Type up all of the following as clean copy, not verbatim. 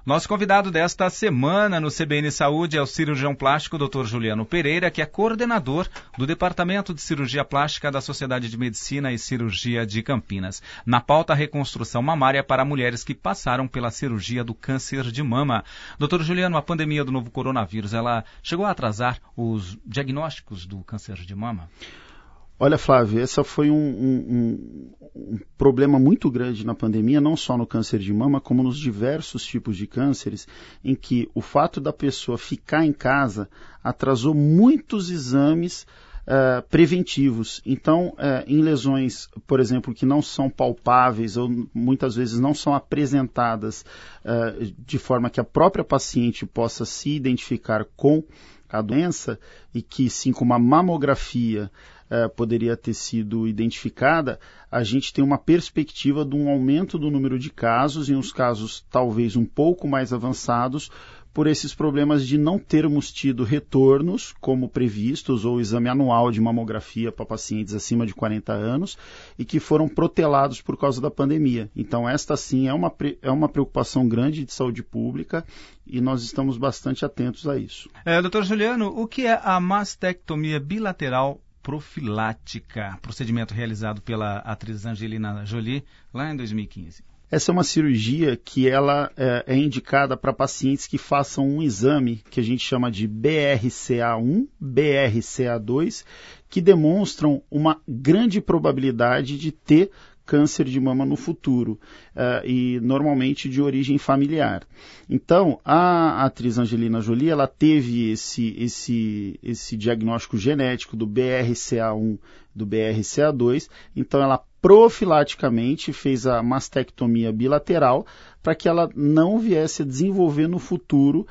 Nosso convidado desta semana no CBN Saúde é o cirurgião plástico Dr. Juliano Pereira, que é coordenador do Departamento de Cirurgia Plástica da Sociedade de Medicina e Cirurgia de Campinas. Na pauta, a reconstrução mamária para mulheres que passaram pela cirurgia do câncer de mama. Dr. Juliano, a pandemia do novo coronavírus, ela chegou a atrasar os diagnósticos do câncer de mama? Olha, Flávio, esse foi um problema muito grande na pandemia, não só no câncer de mama, como nos diversos tipos de cânceres, em que o fato da pessoa ficar em casa atrasou muitos exames preventivos. Então, em lesões, por exemplo, que não são palpáveis ou muitas vezes não são apresentadas de forma que a própria paciente possa se identificar com a doença e que sim, com uma mamografia poderia ter sido identificada, a gente tem uma perspectiva de um aumento do número de casos, em uns casos talvez um pouco mais avançados, por esses problemas de não termos tido retornos como previstos, ou exame anual de mamografia para pacientes acima de 40 anos, e que foram protelados por causa da pandemia. Então esta sim é uma preocupação grande de saúde pública, e nós estamos bastante atentos a isso. Dr. Juliano, o que é a mastectomia bilateral profilática, procedimento realizado pela atriz Angelina Jolie lá em 2015? Essa é uma cirurgia que ela é indicada para pacientes que façam um exame que a gente chama de BRCA1, BRCA2, que demonstram uma grande probabilidade de ter câncer de mama no futuro, e normalmente de origem familiar. Então, a atriz Angelina Jolie, ela teve esse diagnóstico genético do BRCA1, do BRCA2, então ela profilaticamente fez a mastectomia bilateral para que ela não viesse a desenvolver no futuro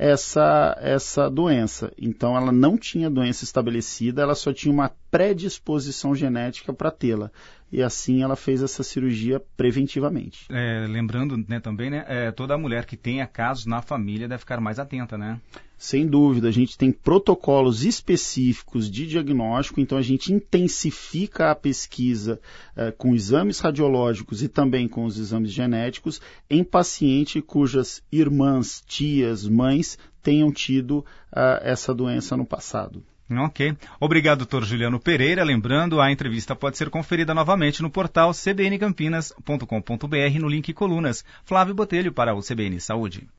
essa doença. Então ela não tinha doença estabelecida, ela só tinha uma predisposição genética para tê-la. E assim ela fez essa cirurgia preventivamente. Lembrando também, toda mulher que tenha casos na família deve ficar mais atenta, né? Sem dúvida, a gente tem protocolos específicos de diagnóstico, então a gente intensifica a pesquisa com exames radiológicos e também com os exames genéticos em paciente cujas irmãs, tias, mães tenham tido essa doença no passado. Ok. Obrigado, Dr. Juliano Pereira. Lembrando, a entrevista pode ser conferida novamente no portal cbncampinas.com.br no link Colunas. Flávio Botelho para o CBN Saúde.